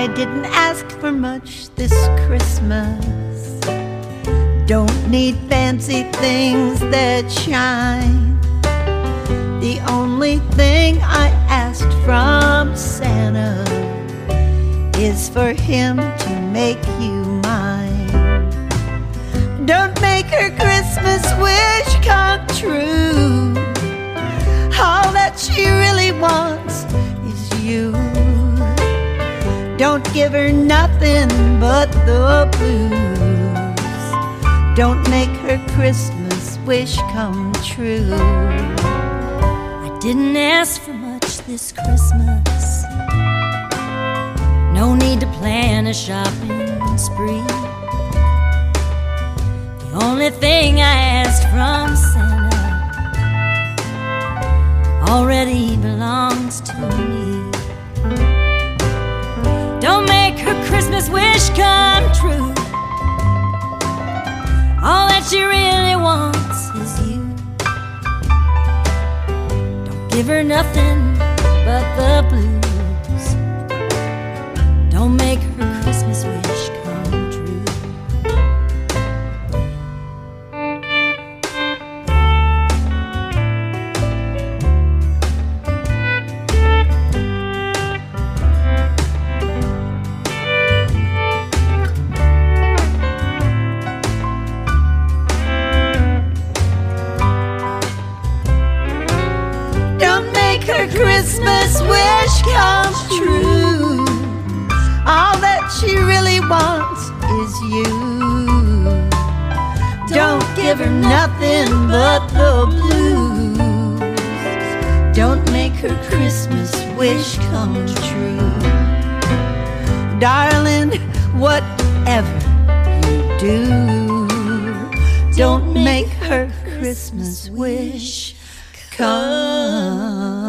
I didn't ask for much this Christmas. Don't need fancy things that shine. The only thing I asked from Santa is for him to make you mine. Don't make her Christmas wish come true. All that she really wants is you. Don't give her nothing but the blues. Don't make her Christmas wish come true. I didn't ask for much this Christmas. No need to plan a shopping spree. The only thing I asked from Santa already belongs to me. Don't make her Christmas wish come true. All that she really wants is you. Don't give her nothing but the blues. Don't make her Christmas wish come true. Her Christmas wish come true. All that she really wants is you. Don't give her nothing but the blues. Don't make her Christmas wish come true. Darling, whatever you do, don't make her Christmas wish come